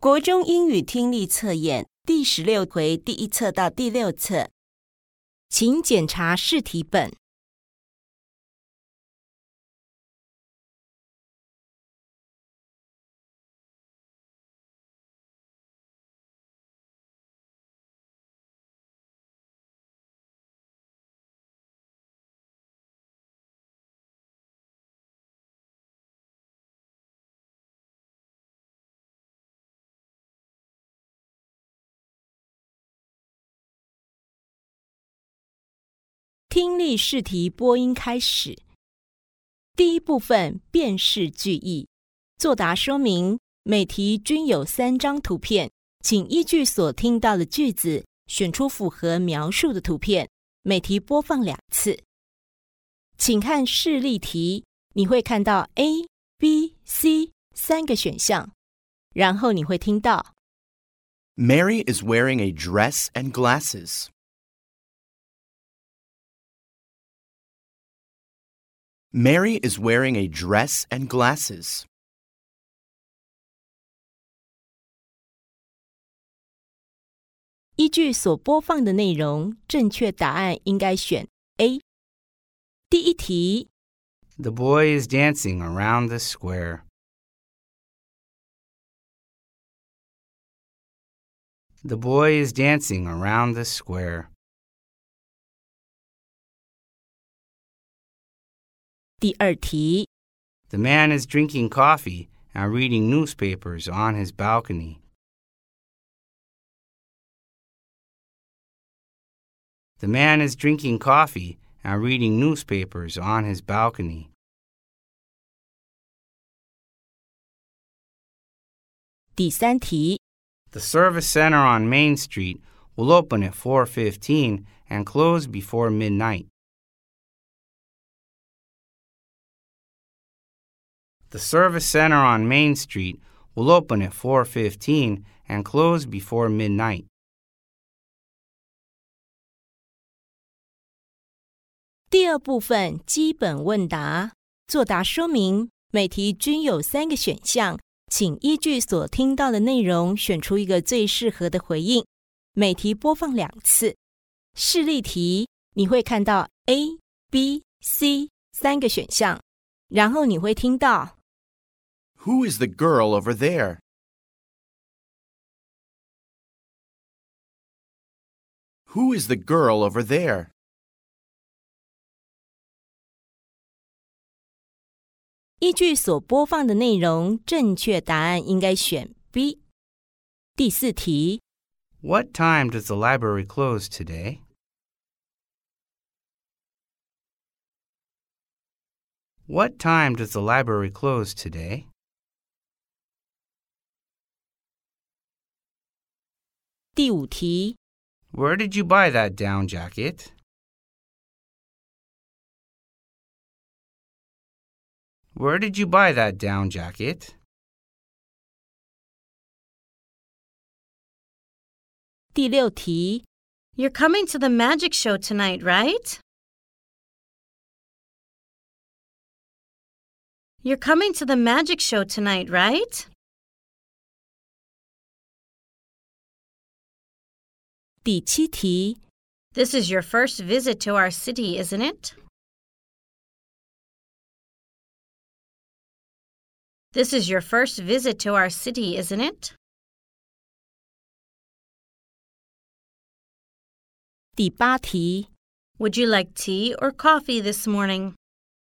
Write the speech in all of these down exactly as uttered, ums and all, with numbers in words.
国中英语听力测验第十六回第一册到第六册，请检查试题本。听力试题播音开始。第一部分辨识句意，作答说明，每题均有三张图片，请依据所听到的句子选出符合描述的图片，每题播放两次。请看示例题，你会看到 A、B、C 三个选项，然后你会听到 Mary is wearing a dress and glasses. Mary is wearing a dress and glasses. 依据所播放的内容，正确答案应该选 A。 第一题 The boy is dancing around the square. The boy is dancing around the square. 第二题 The man is drinking coffee and reading newspapers on his balcony. The man is drinking coffee and reading newspapers on his balcony. 第三题 The service center on Main Street will open at four fifteen and close before midnight. The service center on Main Street will open at four fifteen and close before midnight. 第二部分基本问答，作答说明，每题均有三个选项，请依据所听到的内容选出一个最适合的回应，每题播放两次。示例题，你会看到 A、B、C 三个选项，然后你会听到 Who is the girl over there? Who is the girl over there? 依据所播放的内容，正确答案应该选 B。 第四题 What time does the library close today? What time does the library close today? 第五题 Where did you buy that down jacket? Where did you buy that down jacket? 第六题 You're coming to the magic show tonight, right? You're coming to the magic show tonight, right? 第七题 This is your first visit to our city, isn't it? This is your first visit to our city, isn't it? 第八题 Would you like tea or coffee this morning?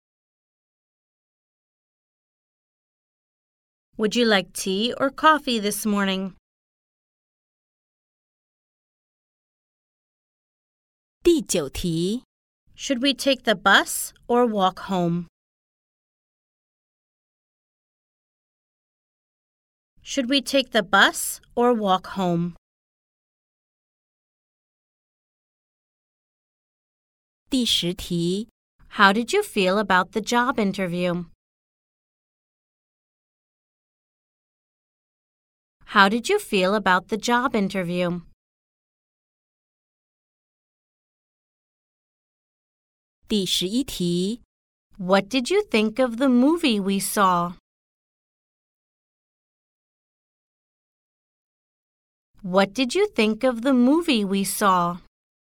Would you like tea or coffee this morning? 第九题 Should we take the bus or walk home? Should we take the bus or walk home? 第十题 How did you feel about the job interview? How did you feel about the job interview? 第十一题 What did you think of the movie we saw? What did you think of the movie we saw?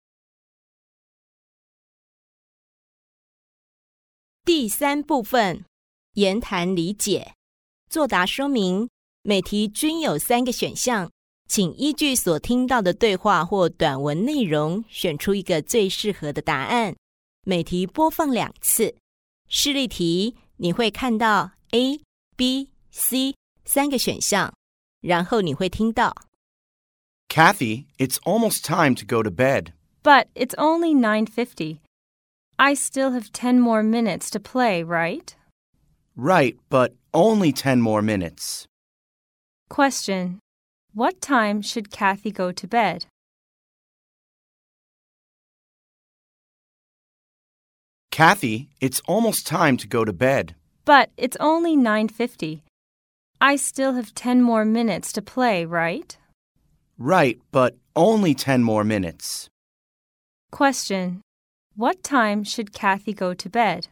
第三部分，言谈理解。作答说明，每题均有三个选项，请依据所听到的对话或短文内容，选出一个最适合的答案。每题播放两次。示例题，你会看到 A、B、C 三个选项，然后你会听到 Kathy, it's almost time to go to bed. But it's only nine fifty. I still have ten more minutes to play, right? Right, but only ten more minutes. Question. What time should Kathy go to bed? Kathy, it's almost time to go to bed. But it's only nine fifty. I still have ten more minutes to play, right? Right, but only ten more minutes. Question. What time should Kathy go to bed?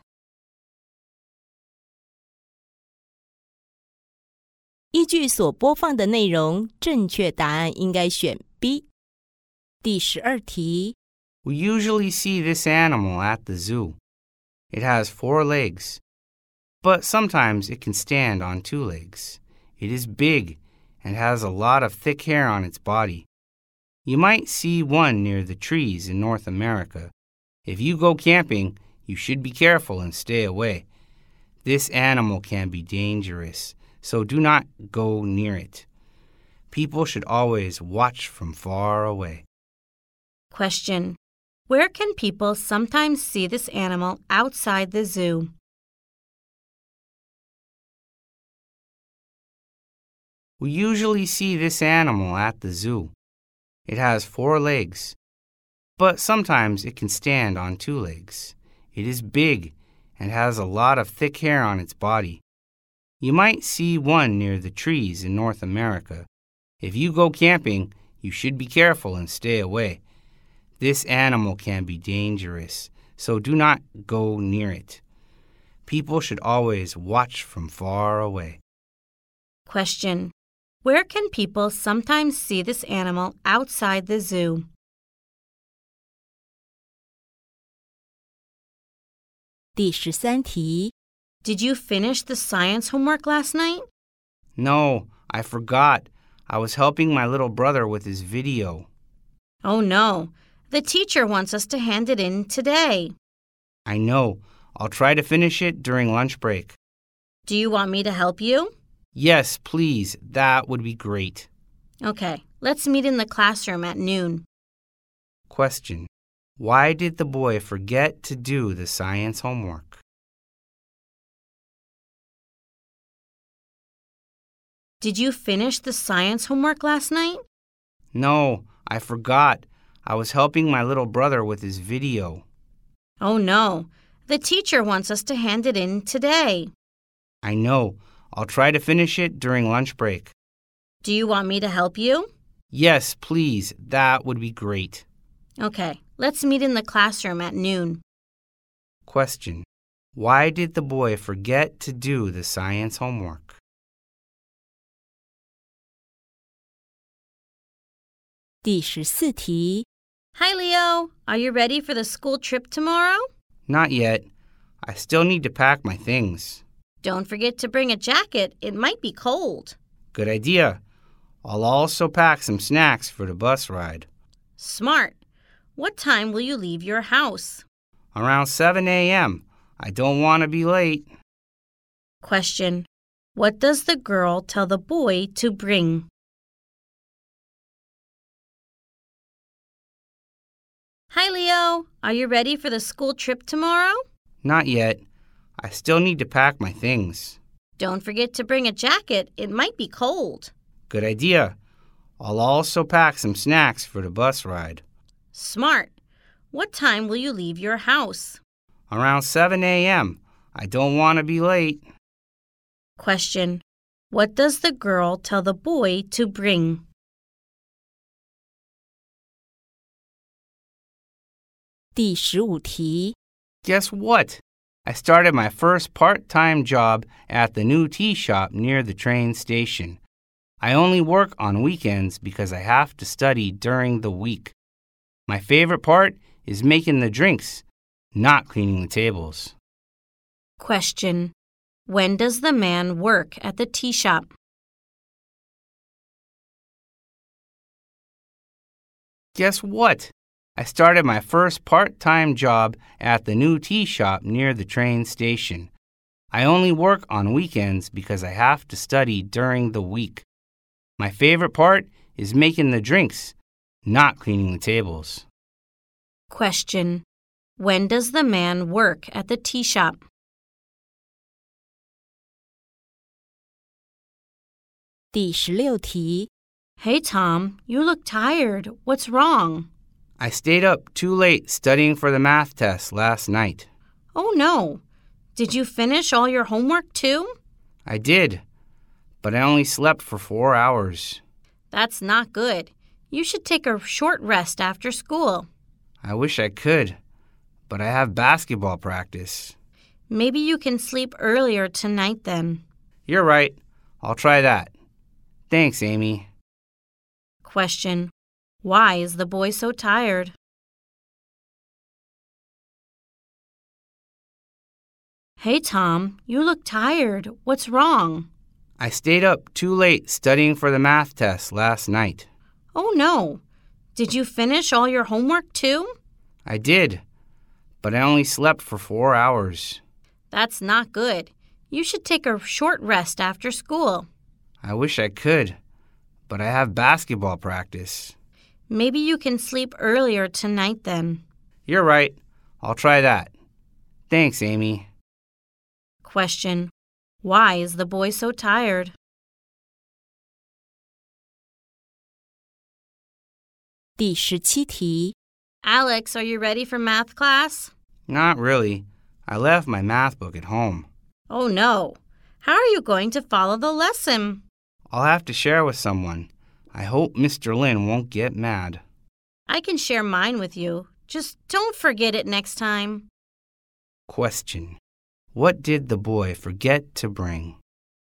依据所播放的内容，正确答案应该选 B。第十二题 We usually see this animal at the zoo. It has four legs, but sometimes it can stand on two legs. It is big and has a lot of thick hair on its body. You might see one near the trees in North America. If you go camping, you should be careful and stay away. This animal can be dangerous, so do not go near it. People should always watch from far away. Question. Where can people sometimes see this animal outside the zoo? We usually see this animal at the zoo. It has four legs, but sometimes it can stand on two legs. It is big and has a lot of thick hair on its body. You might see one near the trees in North America. If you go camping, you should be careful and stay away. This animal can be dangerous, so do not go near it. People should always watch from far away. Question. Where can people sometimes see this animal outside the zoo? 《第十三题 Did you finish the science homework last night? No, I forgot. I was helping my little brother with his video. Oh no, the teacher wants us to hand it in today. I know. I'll try to finish it during lunch break. Do you want me to help you? Yes, please. That would be great. Okay, let's meet in the classroom at noon. Question. Why did the boy forget to do the science homework? Did you finish the science homework last night? No, I forgot. I was helping my little brother with his video. Oh no, the teacher wants us to hand it in today. I know. I'll try to finish it during lunch break. Do you want me to help you? Yes, please. That would be great. Okay, let's meet in the classroom at noon. Question. Why did the boy forget to do the science homework? 第十四题 Hi, Leo. Are you ready for the school trip tomorrow? Not yet. I still need to pack my things. Don't forget to bring a jacket. It might be cold. Good idea. I'll also pack some snacks for the bus ride. Smart. What time will you leave your house? Around seven a.m. I don't want to be late. Question. What does the girl tell the boy to bring? Hi, Leo. Are you ready for the school trip tomorrow? Not yet. I still need to pack my things. Don't forget to bring a jacket. It might be cold. Good idea. I'll also pack some snacks for the bus ride. Smart. What time will you leave your house? Around seven a.m. I don't want to be late. Question. What does the girl tell the boy to bring? 第十五题 Guess what? I started my first part-time job at the new tea shop near the train station. I only work on weekends because I have to study during the week. My favorite part is making the drinks, not cleaning the tables. Question. When does the man work at the tea shop? Guess what? I started my first part-time job at the new tea shop near the train station. I only work on weekends because I have to study during the week. My favorite part is making the drinks, not cleaning the tables. Question. When does the man work at the tea shop? 第十六题 Hey, Tom, you look tired. What's wrong? I stayed up too late studying for the math test last night. Oh, no. Did you finish all your homework, too? I did, but I only slept for four hours. That's not good. You should take a short rest after school. I wish I could, but I have basketball practice. Maybe you can sleep earlier tonight then. You're right. I'll try that. Thanks, Amy. Question. Why is the boy so tired? Hey, Tom, you look tired. What's wrong? I stayed up too late studying for the math test last night. Oh, no. Did you finish all your homework, too? I did, but I only slept for four hours. That's not good. You should take a short rest after school. I wish I could, but I have basketball practice. Maybe you can sleep earlier tonight then. You're right. I'll try that. Thanks, Amy. Question. Why is the boy so tired? 第十七题 Alex, are you ready for math class? Not really. I left my math book at home. Oh, no. How are you going to follow the lesson? I'll have to share with someone. I hope Mister Lin won't get mad. I can share mine with you. Just don't forget it next time. Question. What did the boy forget to bring?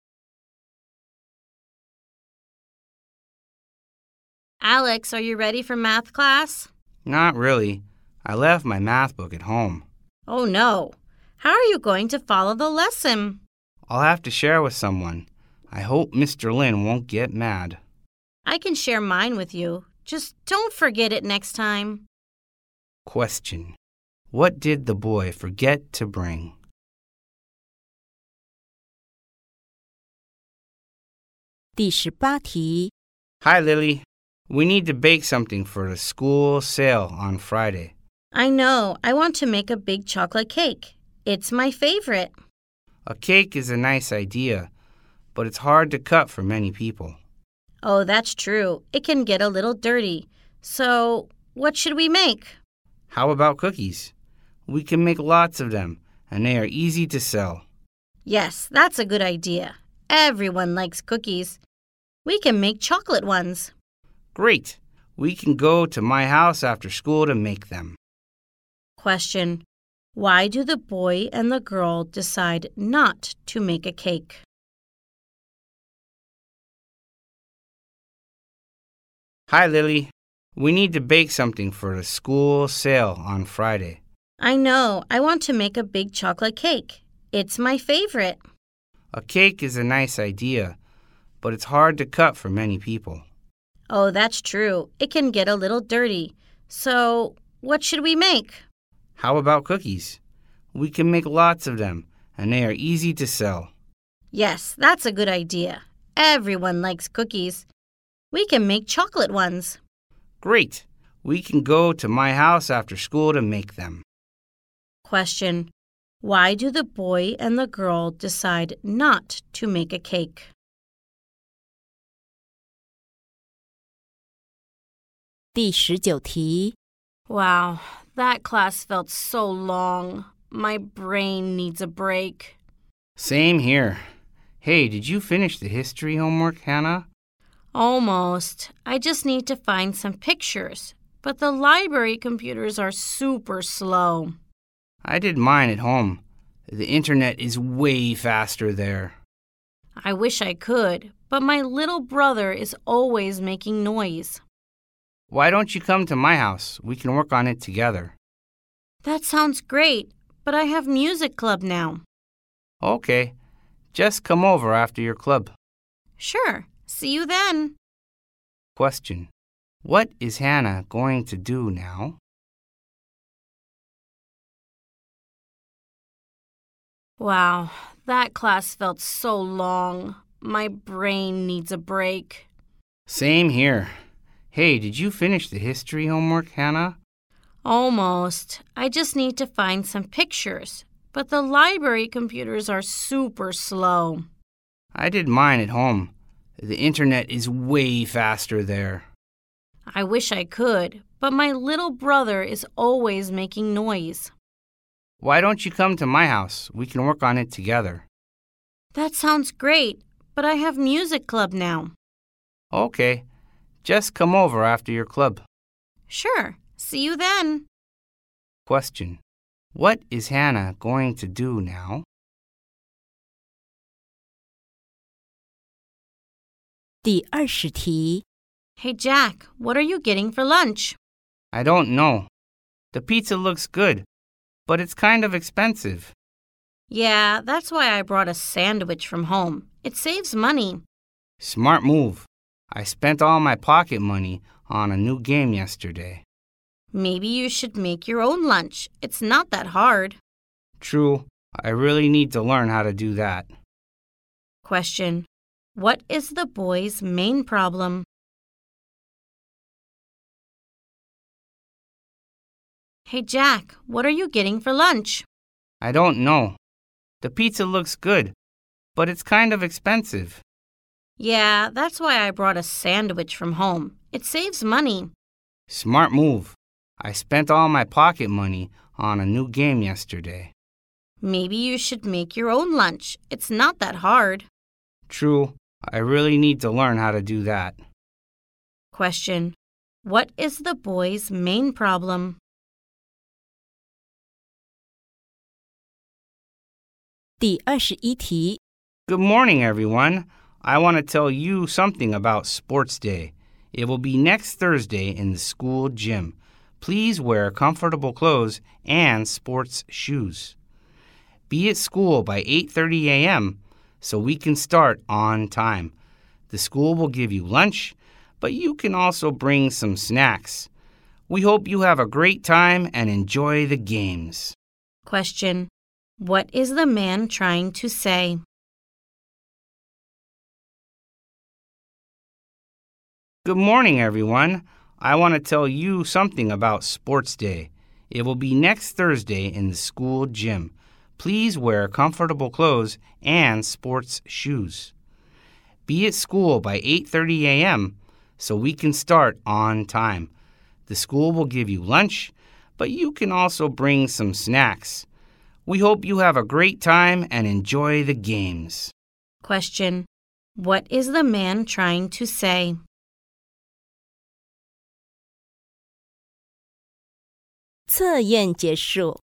Alex, are you ready for math class? Not really. I left my math book at home. Oh, no. How are you going to follow the lesson? I'll have to share with someone. I hope Mister Lin won't get mad. I can share mine with you. Just don't forget it next time. Question. What did the boy forget to bring? 第十八题 Hi, Lily. We need to bake something for the school sale on Friday. I know. I want to make a big chocolate cake. It's my favorite. A cake is a nice idea, but it's hard to cut for many people. Oh, that's true. It can get a little dirty. So, what should we make? How about cookies? We can make lots of them, and they are easy to sell. Yes, that's a good idea. Everyone likes cookies. We can make chocolate ones. Great. We can go to my house after school to make them. Question. Why do the boy and the girl decide not to make a cake? Hi, Lily. We need to bake something for the school sale on Friday. I know. I want to make a big chocolate cake. It's my favorite. A cake is a nice idea, but it's hard to cut for many people. Oh, that's true. It can get a little dirty. So, what should we make? How about cookies? We can make lots of them, and they are easy to sell. Yes, that's a good idea. Everyone likes cookies. We can make chocolate ones. Great. We can go to my house after school to make them. Question. Why do the boy and the girl decide not to make a cake? 第十九题 Wow, that class felt so long. My brain needs a break. Same here. Hey, did you finish the history homework, Hannah? Almost. I just need to find some pictures. But the library computers are super slow. I did mine at home. The internet is way faster there. I wish I could, but my little brother is always making noise. Why don't you come to my house? We can work on it together. That sounds great, but I have music club now. Okay, just come over after your club. Sure, see you then. Question. What is Hannah going to do now? Wow, that class felt so long. My brain needs a break. Same here. Hey, did you finish the history homework, Hannah? Almost. I just need to find some pictures, but the library computers are super slow. I did mine at home. The internet is way faster there. I wish I could, but my little brother is always making noise. Why don't you come to my house? We can work on it together. That sounds great, but I have music club now. Okay, just come over after your club. Sure, see you then. Question. What is Hannah going to do now? 第二十题， Hey Jack, what are you getting for lunch? I don't know. The pizza looks good, but it's kind of expensive. Yeah, that's why I brought a sandwich from home. It saves money. Smart move. I spent all my pocket money on a new game yesterday. Maybe you should make your own lunch. It's not that hard. True, I really need to learn how to do that. Question. What is the boy's main problem? Hey Jack, what are you getting for lunch? I don't know. The pizza looks good, but it's kind of expensive. Yeah, that's why I brought a sandwich from home. It saves money. Smart move. I spent all my pocket money on a new game yesterday. Maybe you should make your own lunch. It's not that hard. True, I really need to learn how to do that. Question. What is the boy's main problem? 第二十一题， Good morning, everyone. I want to tell you something about Sports Day. It will be next Thursday in the school gym. Please wear comfortable clothes and sports shoes. Be at school by eight thirty a.m. so we can start on time. The school will give you lunch, but you can also bring some snacks. We hope you have a great time and enjoy the games. Question. What is the man trying to say? Good morning, everyone. I want to tell you something about Sports Day. It will be next Thursday in the school gym. Please wear comfortable clothes and sports shoes. Be at school by eight thirty a.m. so we can start on time. The school will give you lunch, but you can also bring some snacks. We hope you have a great time and enjoy the games. Question. What is the man trying to say? 测验结束。